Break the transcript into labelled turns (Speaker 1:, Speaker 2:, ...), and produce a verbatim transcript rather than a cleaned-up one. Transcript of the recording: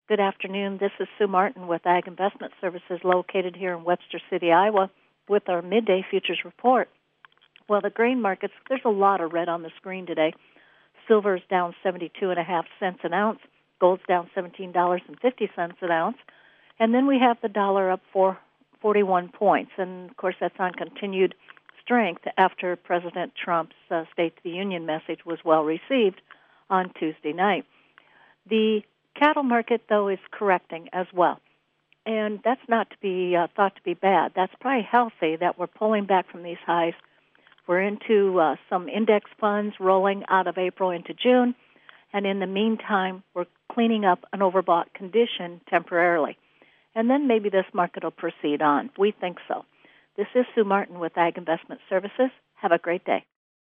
Speaker 1: Good afternoon. This is Sue Martin with Ag Investment Services located here in Webster City, Iowa, with our midday futures report. Well, the grain markets, there's a lot of red on the screen today. Silver is down seventy-two and a half cents an ounce. Gold's down seventeen dollars and fifty cents an ounce. And then we have the dollar up for forty-one points. And, of course, that's on continued strength after President Trump's uh, State of the Union message was well received on Tuesday night. The cattle market, though, is correcting as well. And that's not to be uh, thought to be bad. That's probably healthy that we're pulling back from these highs. We're into uh, some index funds rolling out of April into June. And in the meantime, we're cleaning up an overbought condition temporarily. And then maybe this market will proceed on. We think so. This is Sue Martin with Ag Investment Services. Have a great day.